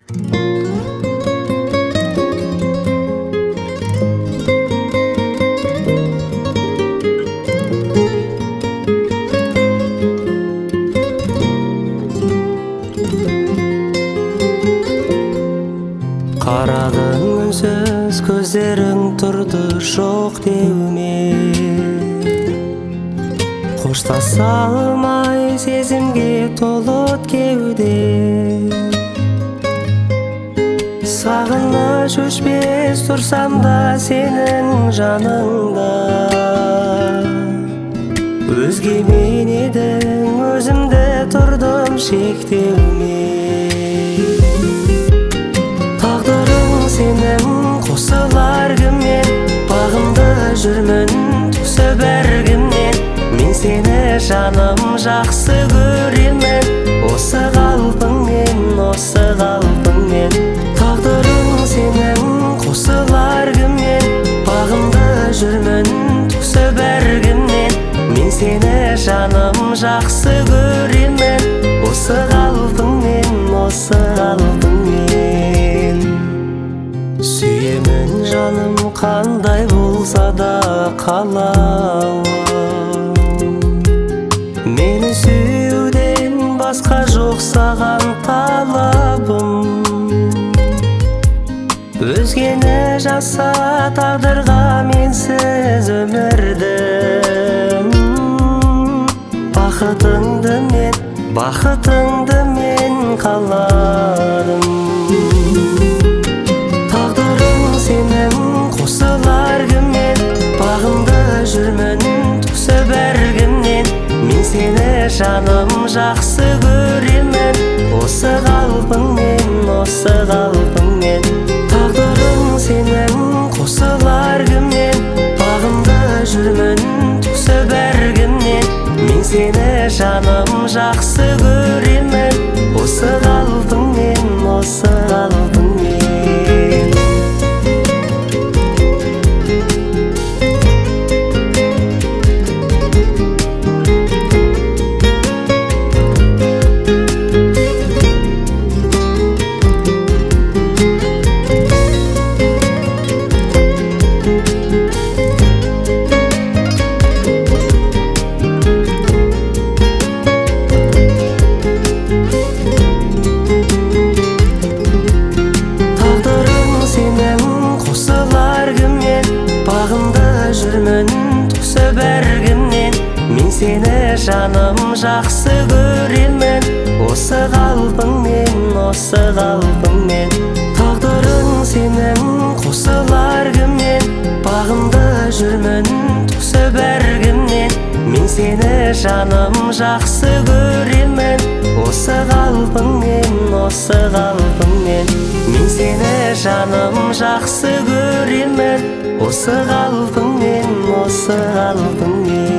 Қарадың үнсіз көздерің тұрды жоқ деуіме, қоштаса алмай сезімге толы кеуде. Сағыныш өшпес тұрсам да сенің жаныңда, өзгемен едің өзімді тұрдым шектеуме. Сенің қосылар кіммен, бағымды жүрмін түсі бәргімнен. Мен сені жаным жақсы көремін, осы қалпыңмен, осы қалпыңмен. Тағдырың сенің қосылар кіммен, бағымды жүрмін түсі бәргімнен. Мен сені жаным жақсы көремін, осы қалпыңмен, осы қалпыңмен. Сүйемін жаным қандай болса да қалауым, мені сүюден басқа жоқ саған талабым. Өзгені жаса тағдырға менсіз өмірді, бақытыңды мен қаладым. Сенің қосылар кіммен, бағымды жүрмін түсі бәргімнен. Мен сені жаным жақсы көремін, осы қалпыңмен, осы қалпыңмен. Тағдырың сенің қосылар кіммен, бағымды жүрмін түсі бәргімнен. Мен сені жаным жақсы көремін, осы қалпыңмен, осы қалпыңмен. Мен сені жаным жақсы көремін, осы қалпыңмен, осы қалпыңмен. Тағдырың сенің қосылар кіммен, бағымды жүрмін түсі бәргімнен. Мен сені жаным жақсы көремін, осы қалпыңмен, осы қалпыңмен. Мен сені жаным жақсы көремін, осы қалпыңмен, осы қалпыңмен.